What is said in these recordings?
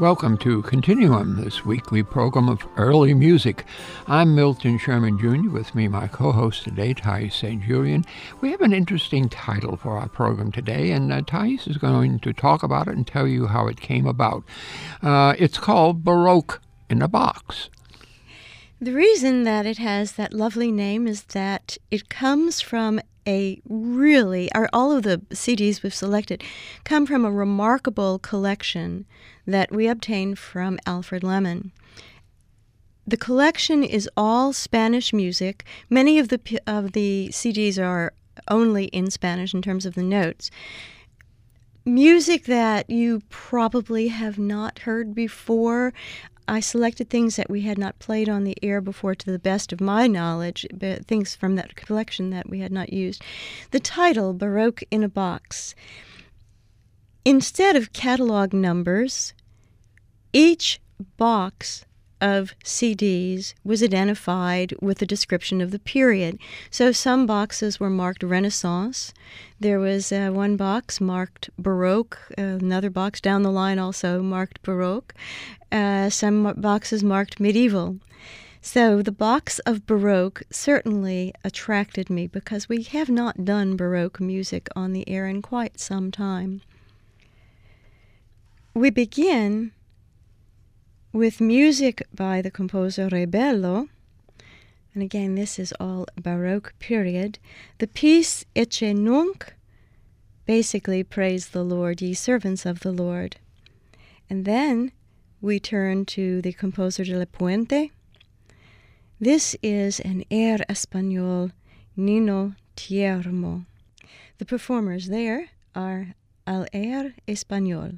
Welcome to Continuum, this weekly program of early music. I'm Milton Sherman Jr. With me, my co-host today, Thais St. Julian. We have an interesting title for our program today, and Thais is going to talk about it and tell you how it came about. It's called Baroque in a Box. The reason that it has that lovely name is that it comes from all of the CDs we've selected come from a remarkable collection that we obtained from Alfred Lemon. The collection is all Spanish music. Many of the CDs are only in Spanish in terms of the notes. Music that you probably have not heard before. I selected things that we had not played on the air before to the best of my knowledge, but things from that collection that we had not used. The title, Baroque in a Box. Instead of catalog numbers, each box of CDs was identified with a description of the period. So some boxes were marked Renaissance. There was one box marked Baroque, another box down the line also marked Baroque. Some boxes marked Medieval. So the box of Baroque certainly attracted me because we have not done Baroque music on the air in quite some time. We begin with music by the composer Rebello, and again this is all Baroque period. The piece Ecce Nunc, basically praise the Lord, ye servants of the Lord. And then we turn to the composer de la Puente. This is an air español, Nino Tiermo. The performers there are Al Air Español.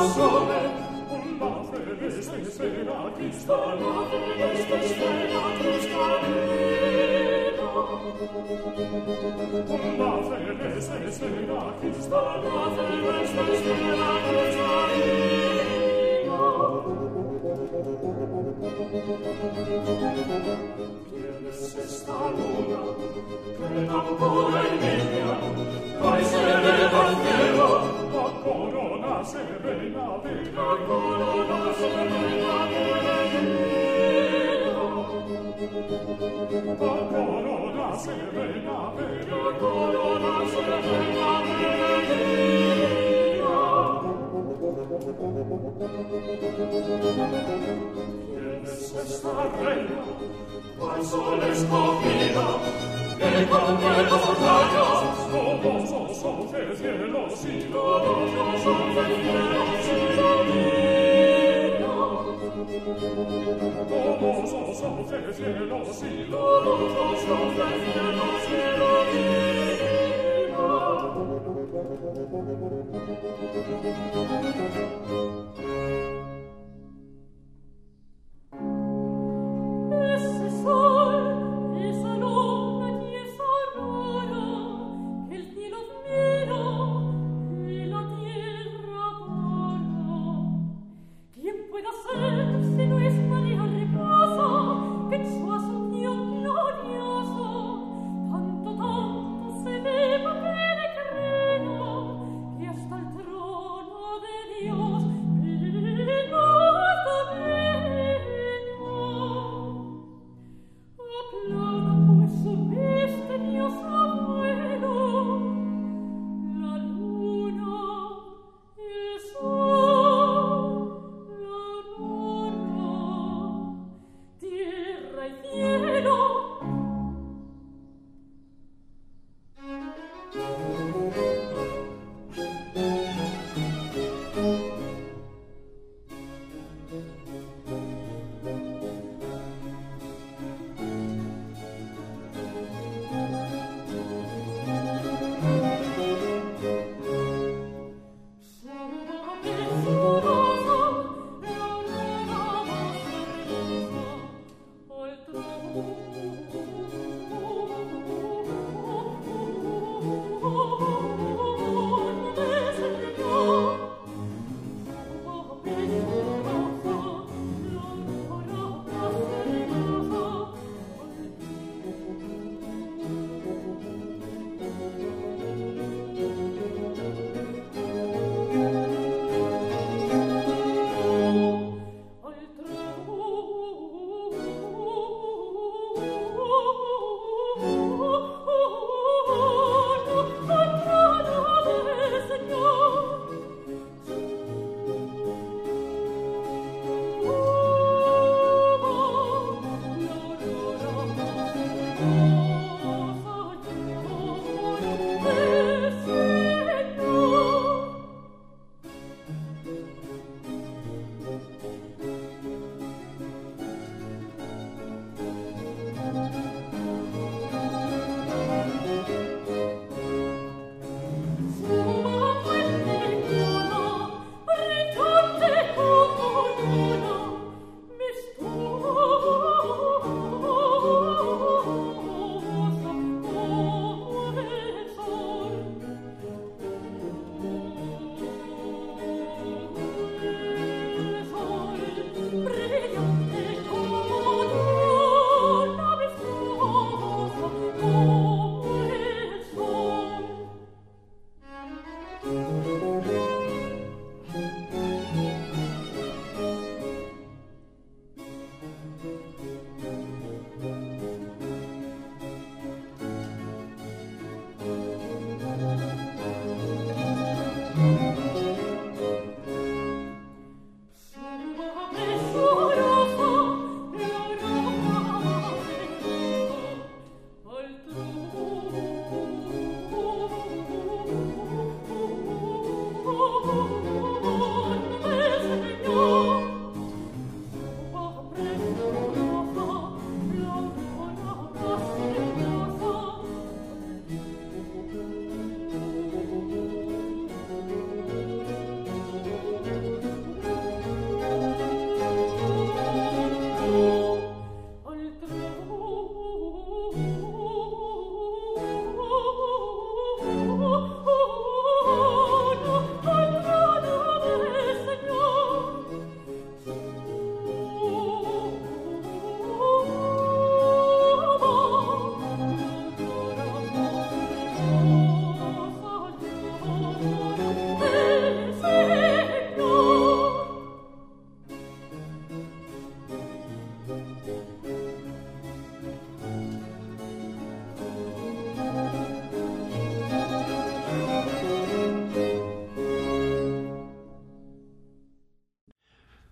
Tanto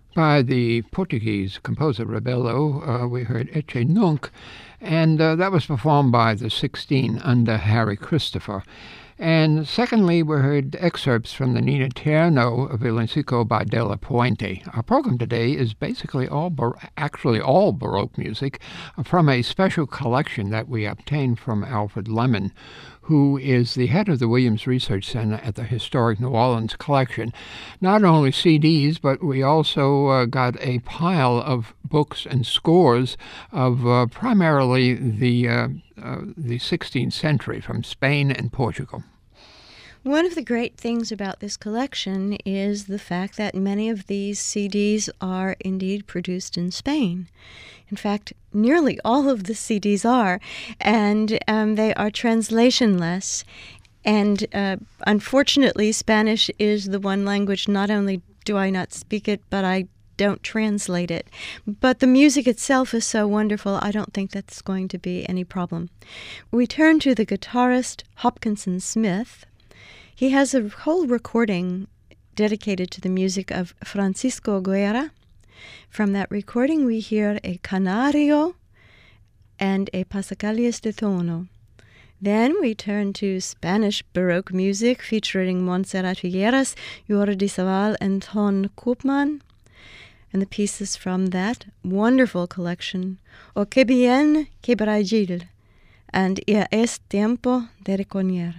By the Portuguese composer Rebelo, we heard Ecce Nunc, and that was performed by the 16 under Harry Christopher. And secondly, we heard excerpts from the Nina Tierno Villancico by De La Puente. Our program today is basically all Baroque music from a special collection that we obtained from Alfred Lemon, who is the head of the Williams Research Center at the Historic New Orleans Collection. Not only CDs, but we also got a pile of books and scores of primarily the 16th century from Spain and Portugal. One of the great things about this collection is the fact that many of these CDs are indeed produced in Spain. In fact, nearly all of the CDs are, and they are translationless. And unfortunately, Spanish is the one language, not only do I not speak it, but I don't translate it. But the music itself is so wonderful, I don't think that's going to be any problem. We turn to the guitarist Hopkinson Smith. He has a whole recording dedicated to the music of Francisco Guerra. From that recording, we hear a Canario and a Passacaglia de Tono. Then we turn to Spanish Baroque music featuring Montserrat Figueras, Jordi Savall, and Ton Koopman. And the pieces from that wonderful collection, O que bien que Brasil, and Ya es tiempo de reconocer.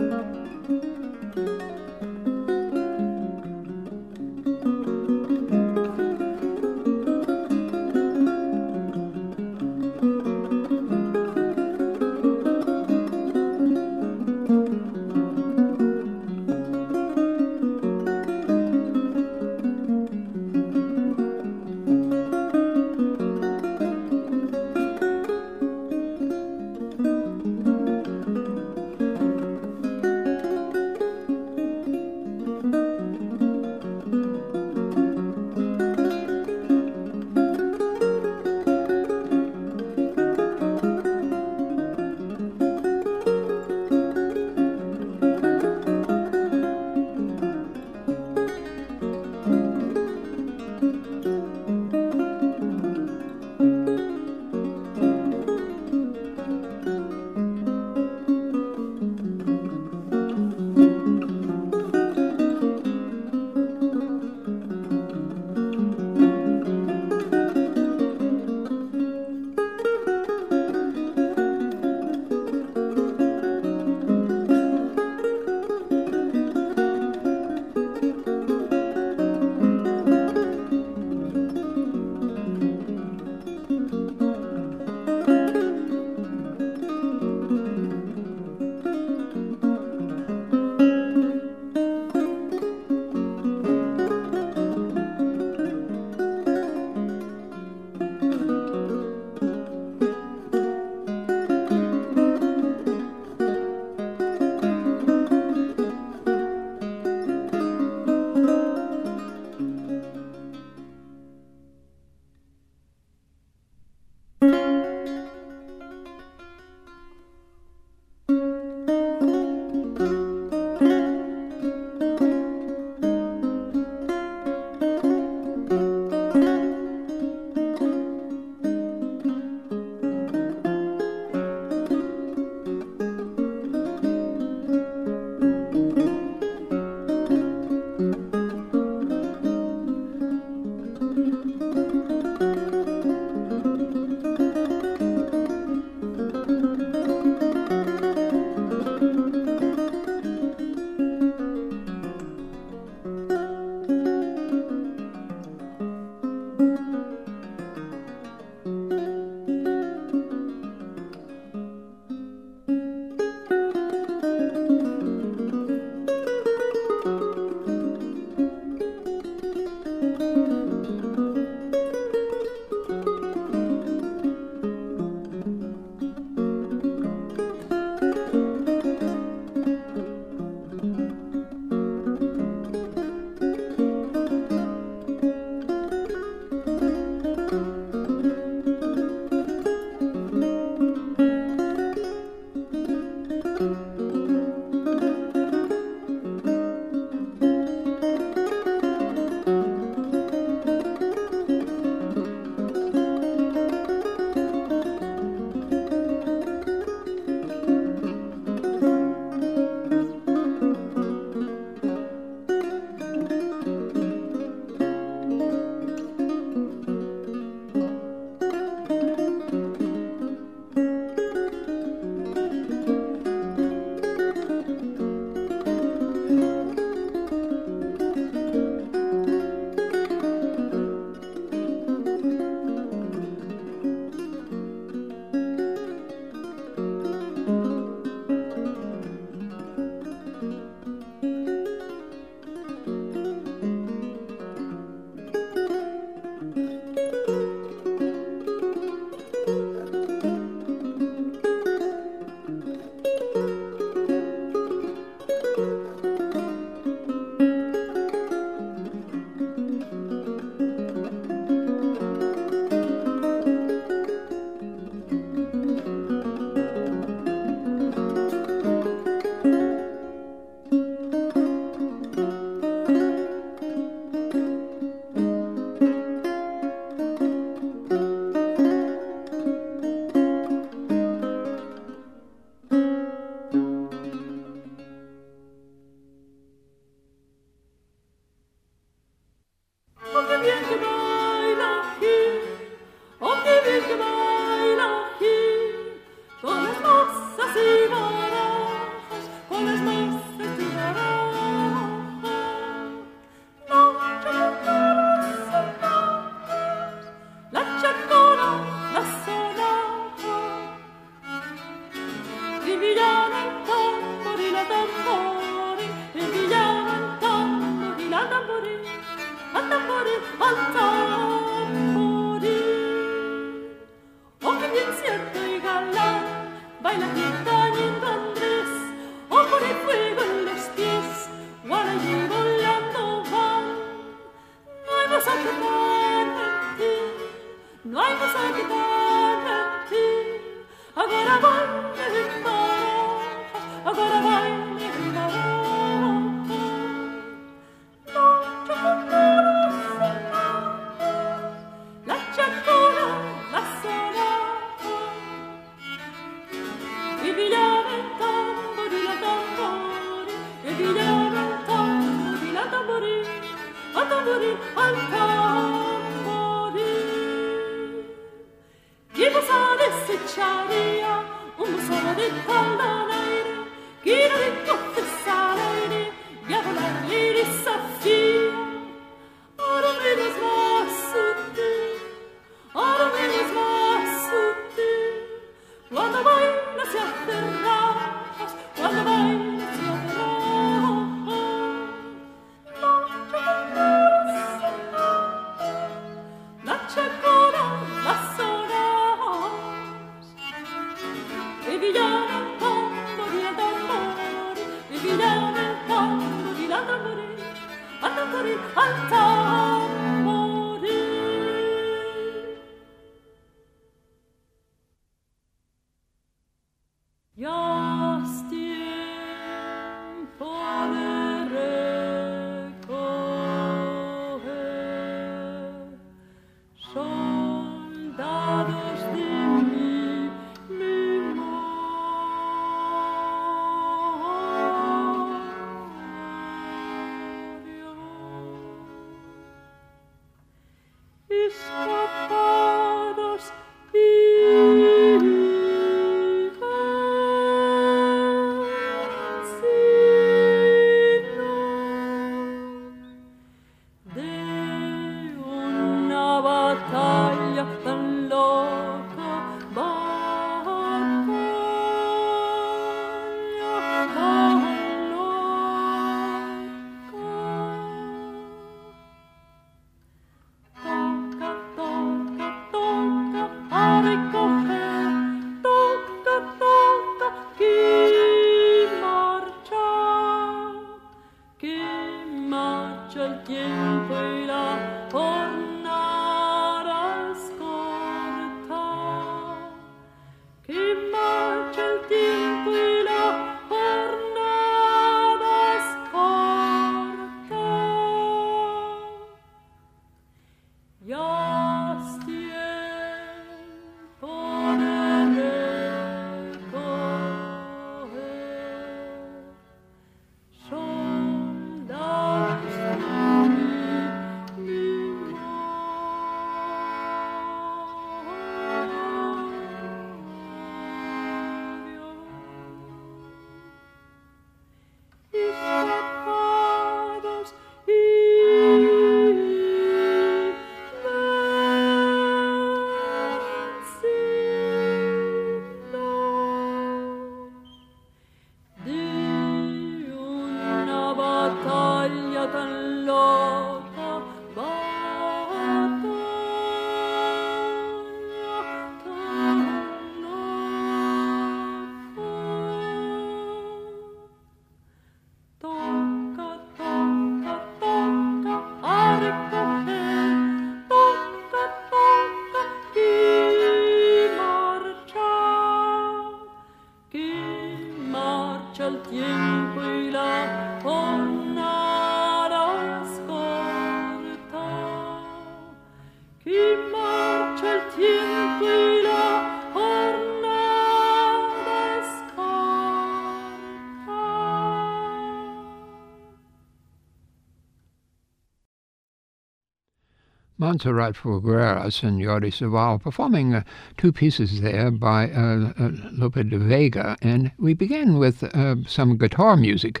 Montserrat Figueras and Jordi Savall performing two pieces there by Lope de Vega. And we begin with some guitar music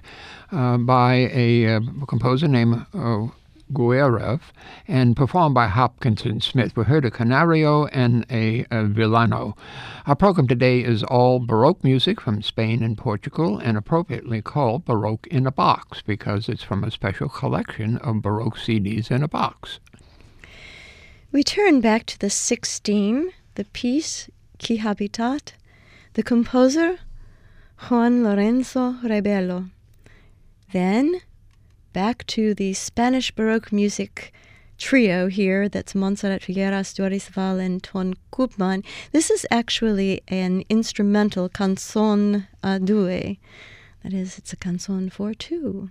by a composer named Guarev and performed by Hopkinson Smith. We heard a Canario and a Villano. Our program today is all Baroque music from Spain and Portugal, and appropriately called Baroque in a Box because it's from a special collection of Baroque CDs in a box. We turn back to the 16, the piece Qui Habitat, the composer Juan Lorenzo Rebelo. Then back to the Spanish Baroque music trio here, that's Montserrat Figueras, Jordi Savall, and Ton Koopman. This is actually an instrumental canzone a due. That is, it's a canzone for two.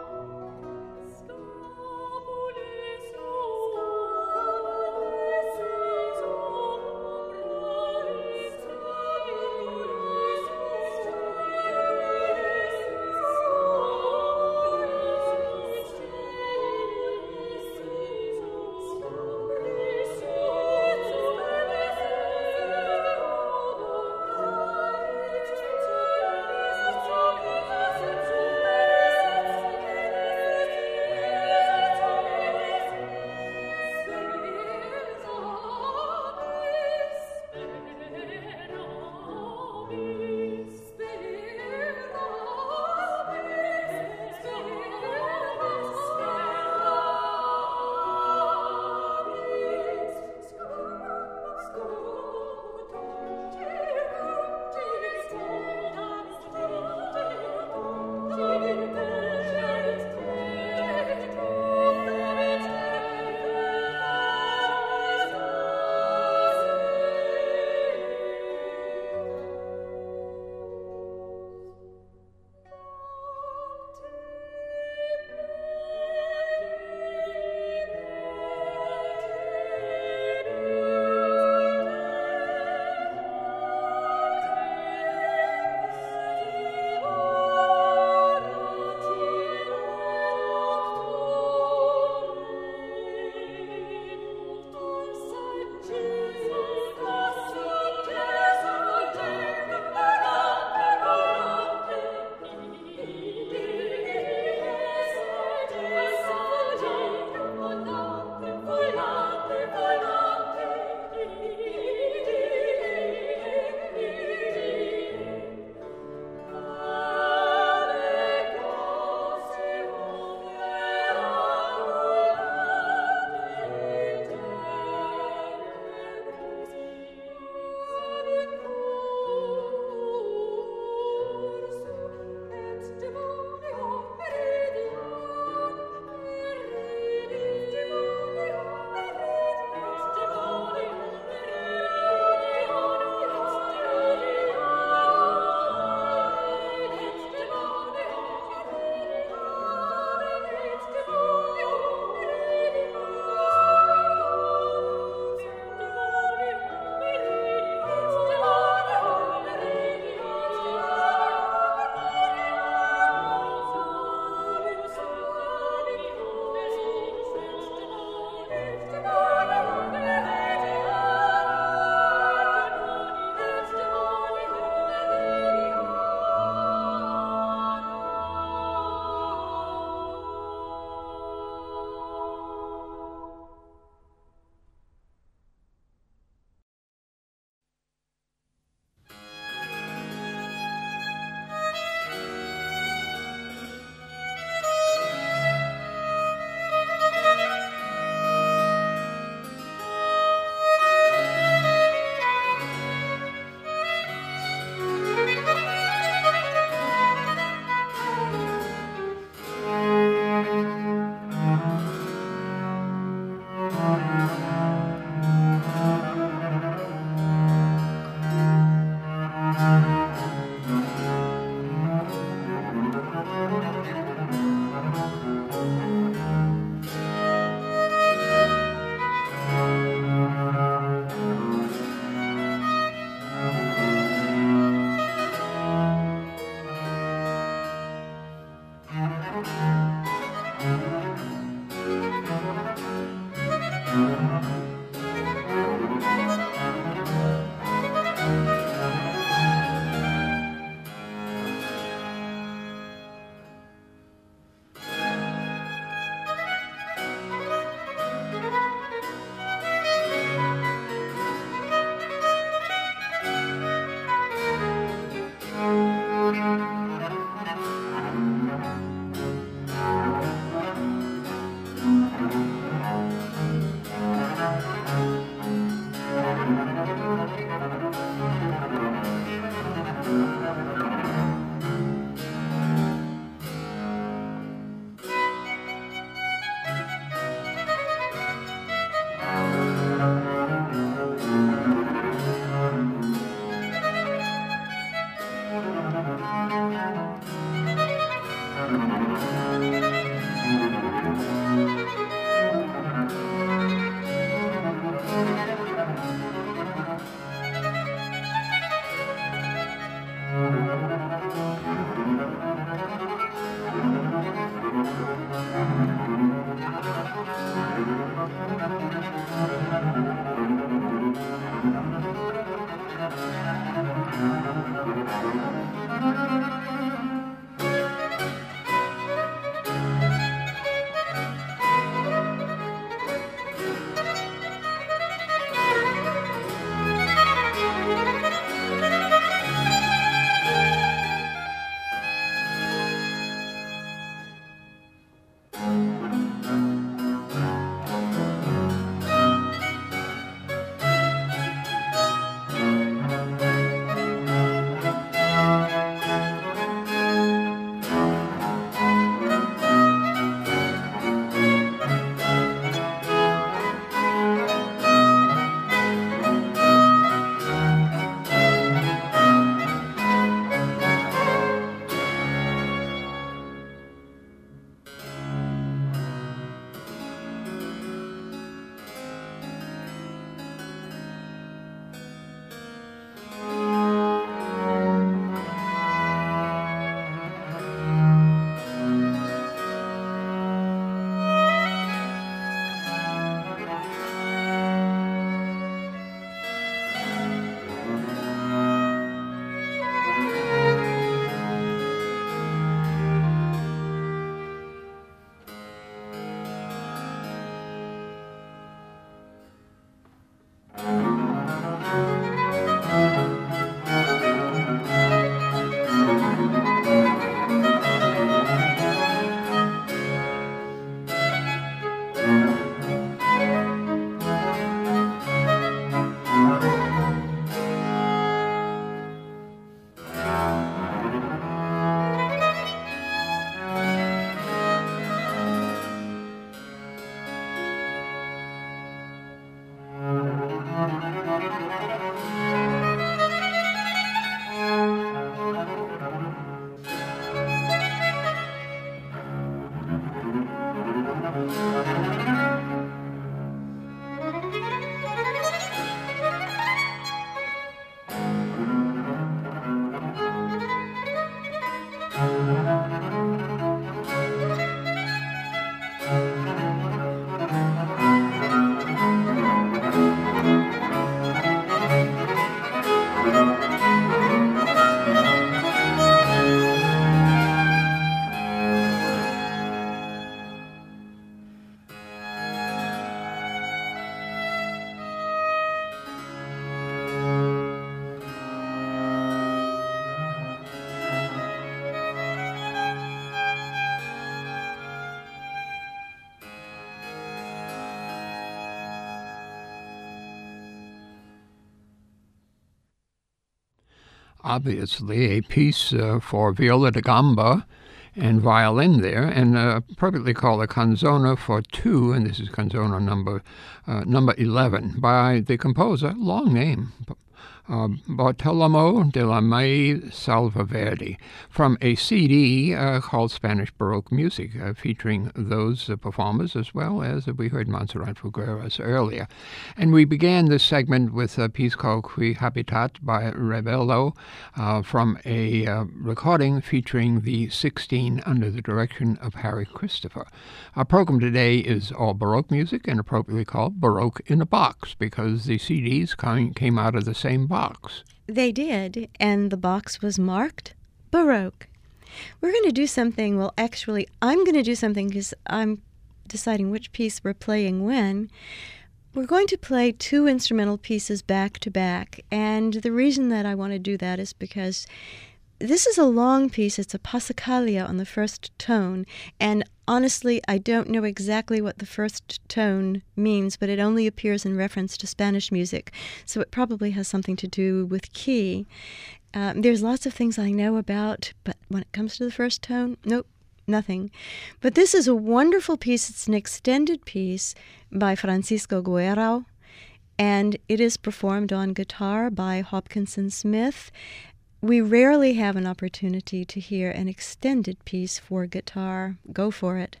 Obviously, a piece for viola da gamba and violin there, and appropriately called a canzona for two, and this is canzona number 11 by the composer, long name, Bartolomeo de la May Salvaverdi, from a CD called Spanish Baroque Music, featuring those performers as well as we heard Montserrat Figueras earlier. And we began this segment with a piece called Qui Habitat by Rebello from a recording featuring the 16 under the direction of Harry Christopher. Our program today is all Baroque music and appropriately called Baroque in a Box because the CDs came out of the same box. They did, and the box was marked Baroque. We're going to do something, well, actually, I'm going to do something because I'm deciding which piece we're playing when. We're going to play two instrumental pieces back to back, and the reason that I want to do that is because this is a long piece. It's a passacaglia on the first tone, and honestly, I don't know exactly what the first tone means, but it only appears in reference to Spanish music, so it probably has something to do with key. There's lots of things I know about, but when it comes to the first tone, nope, nothing. But this is a wonderful piece. It's an extended piece by Francisco Guerrao, and it is performed on guitar by Hopkinson Smith. We rarely have an opportunity to hear an extended piece for guitar. Go for it.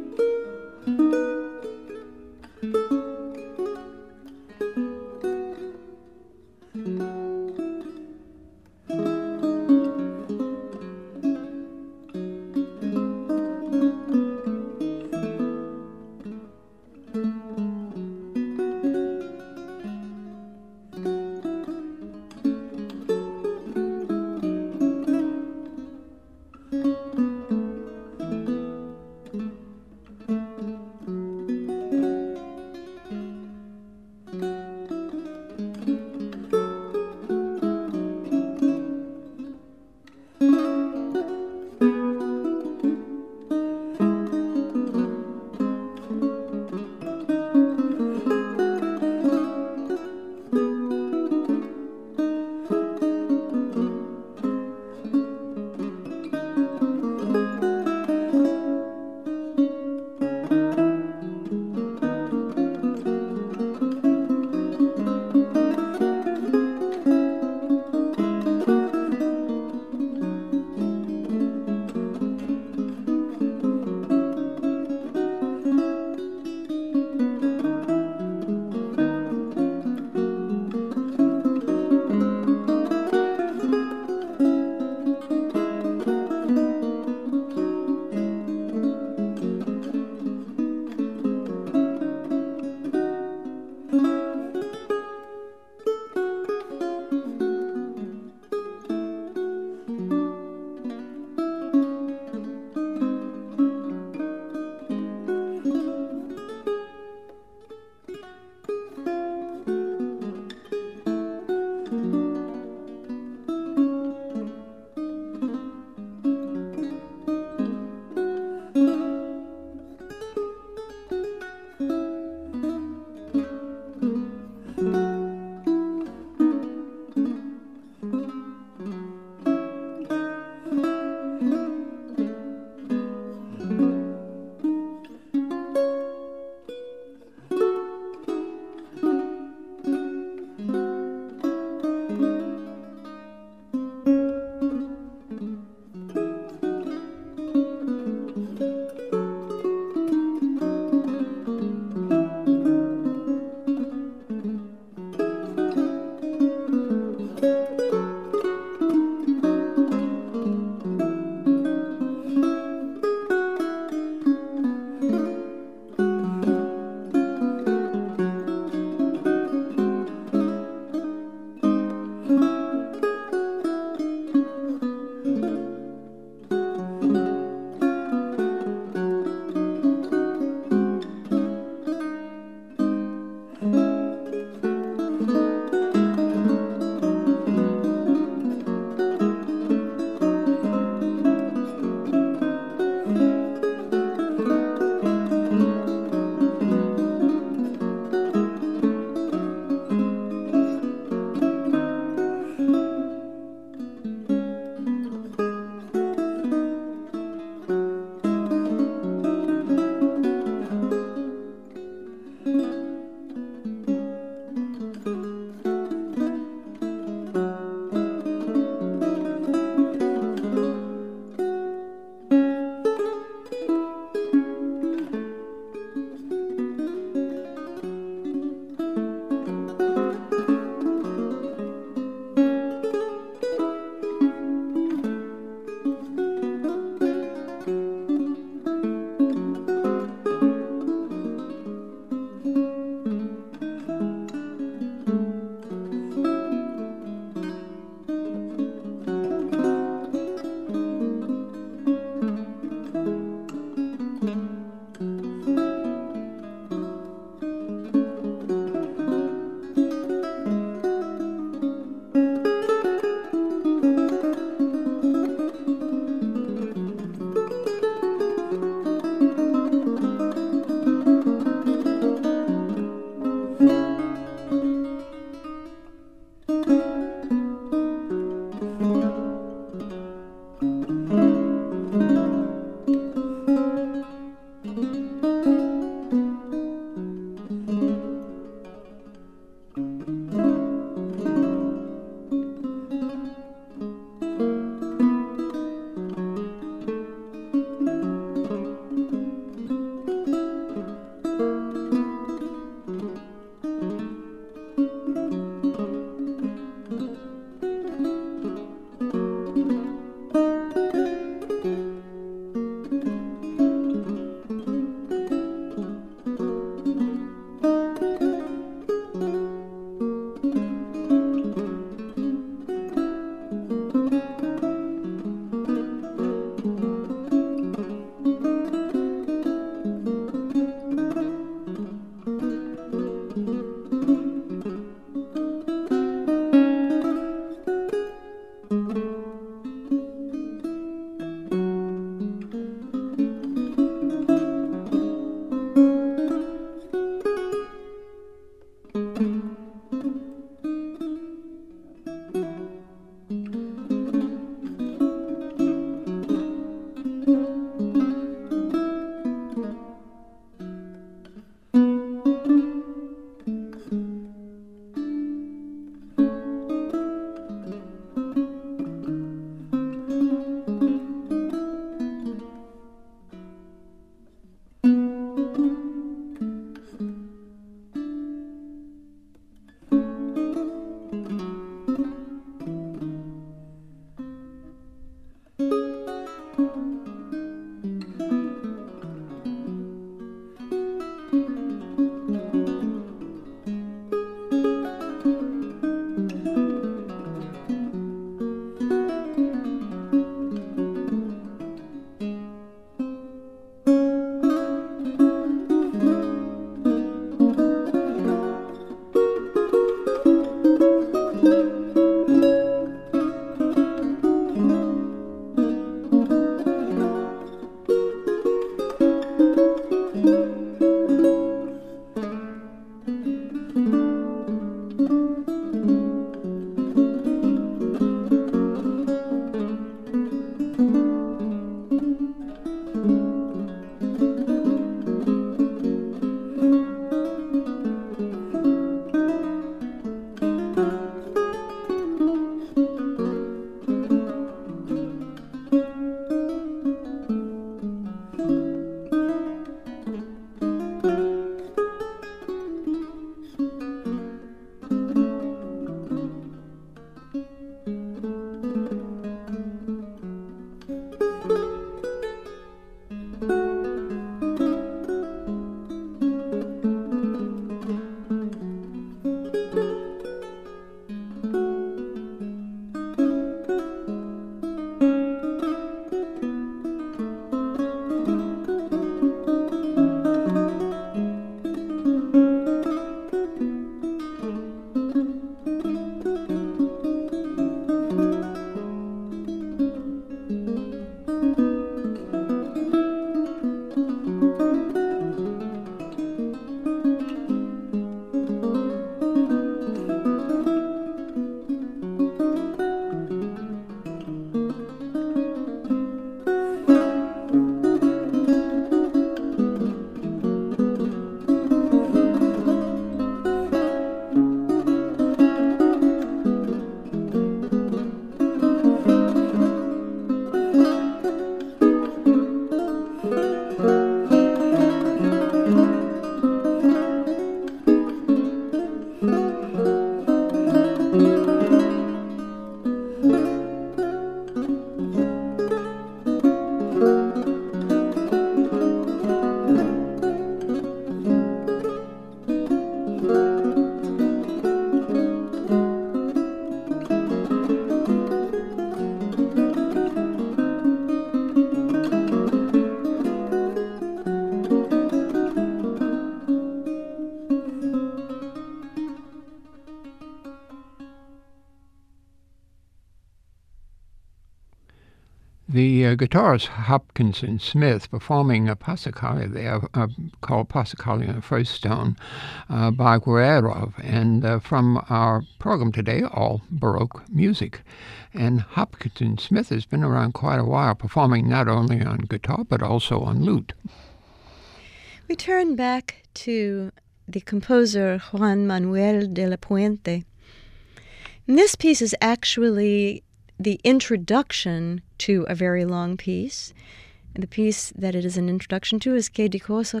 The guitarist Hopkinson Smith performing a Passacaglia there, called Passacaglia on the First Stone, by Guerrero, and from our program today, all Baroque music. And Hopkinson Smith has been around quite a while, performing not only on guitar but also on lute. We turn back to the composer Juan Manuel de la Puente. And this piece is actually the introduction to a very long piece. And the piece that it is an introduction to is Que dichoso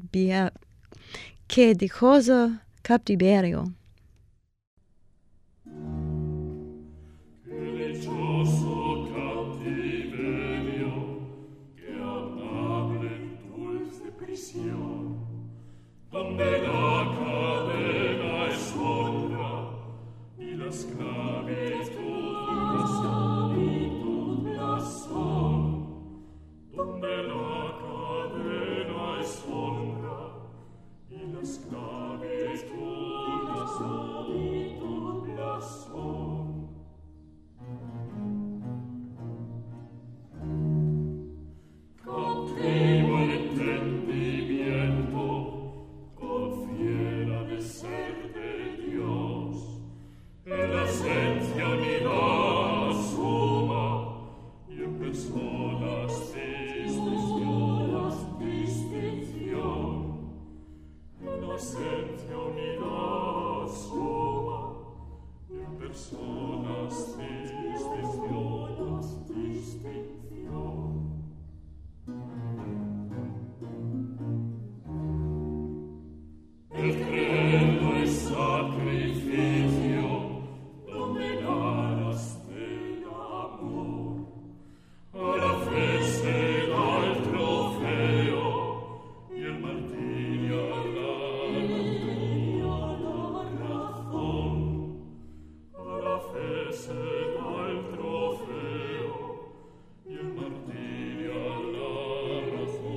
captiverio. Donde la cadena es honra y la esclavitud blasón. Donde la cadena es honra y la esclavitud blasón. Cautivo el entendimiento, confiera de ser de Dios, en la esencia unidad suma y en personas distinción. En la esencia unidad suma y en personas distinción. El credo es sacrificio, dominadas del amor. A la fe se da el trofeo y el martirio a la razón. A la fe se da el trofeo y el martirio a la razón.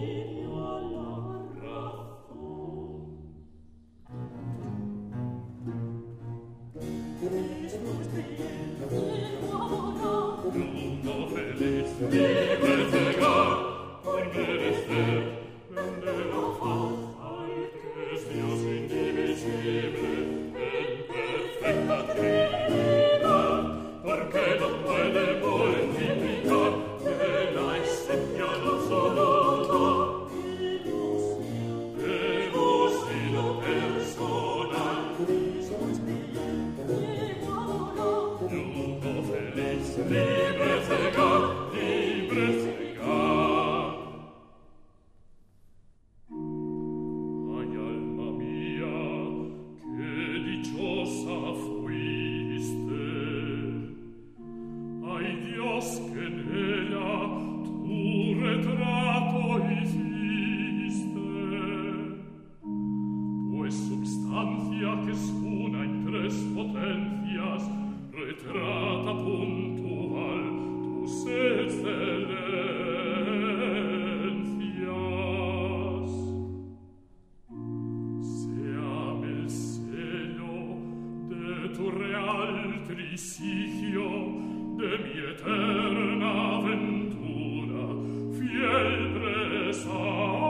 Mundo feliz, libre cegar, por merecer, de la faz al que es Dios indivisible, en perfecta Trinidad, porque no puede multiplicar de la esencia no absoluta, de luz y lo personal. Mundo feliz, libre cegar, libre cegar. Ay, alma mía, qué dichosa fuiste. Ay, Dios, que en ella tu retrato hiciste. Pues substancia que es una en tres potencias, retrata puntual tus excelencias. Séame el sello de tu real trisigio, de mi eterna aventura, fiel presagio.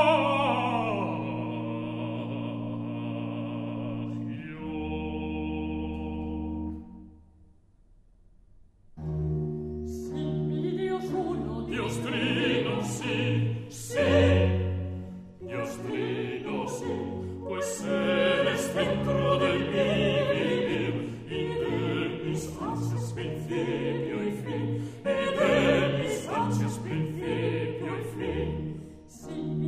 Dios trino, sí, sí, Dios trino, sí, pues eres dentro de mi vivir y de mis ansias principio y fin, y de mis ansias principio y fin. Sí.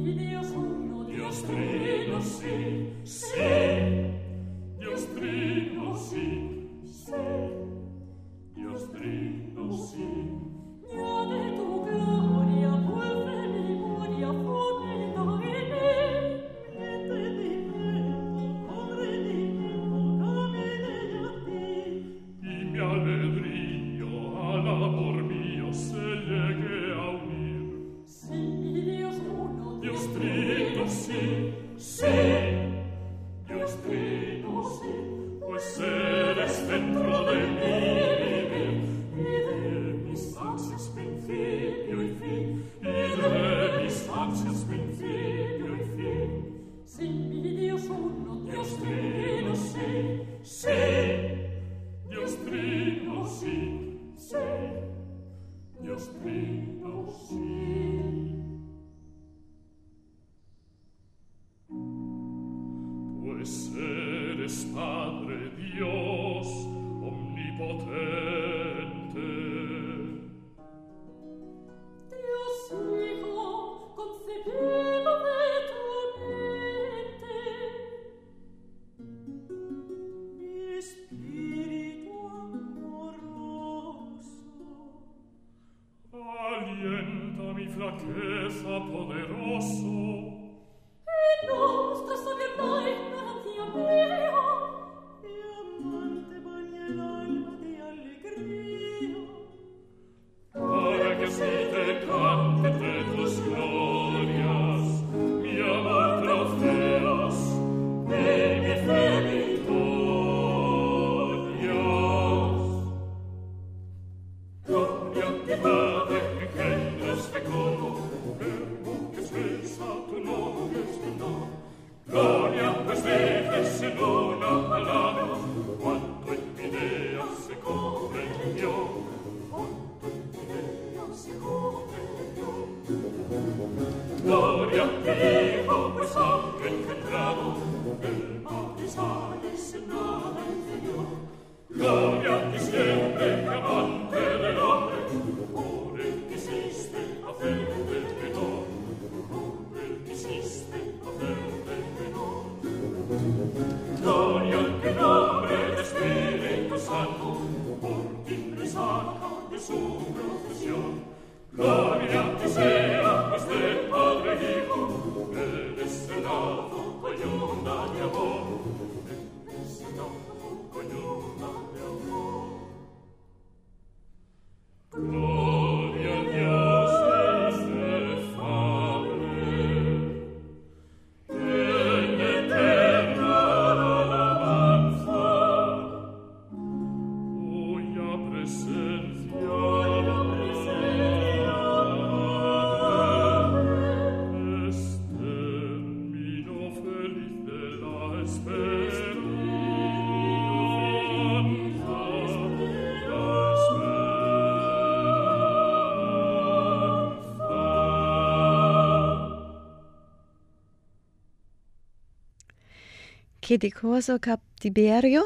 Che di cosa captiverio,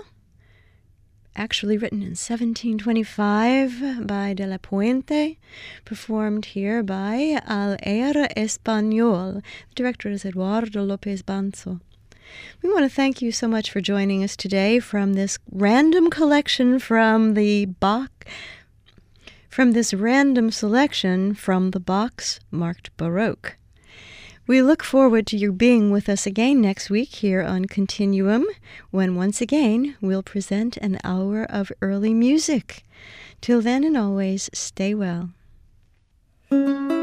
actually written in 1725 by De La Puente, performed here by Al Aire Español. The director is Eduardo López Banzo. We want to thank you so much for joining us today from this random collection from the this random selection from the box marked Baroque. We look forward to you being with us again next week here on Continuum, when once again we'll present an hour of early music. Till then and always, stay well.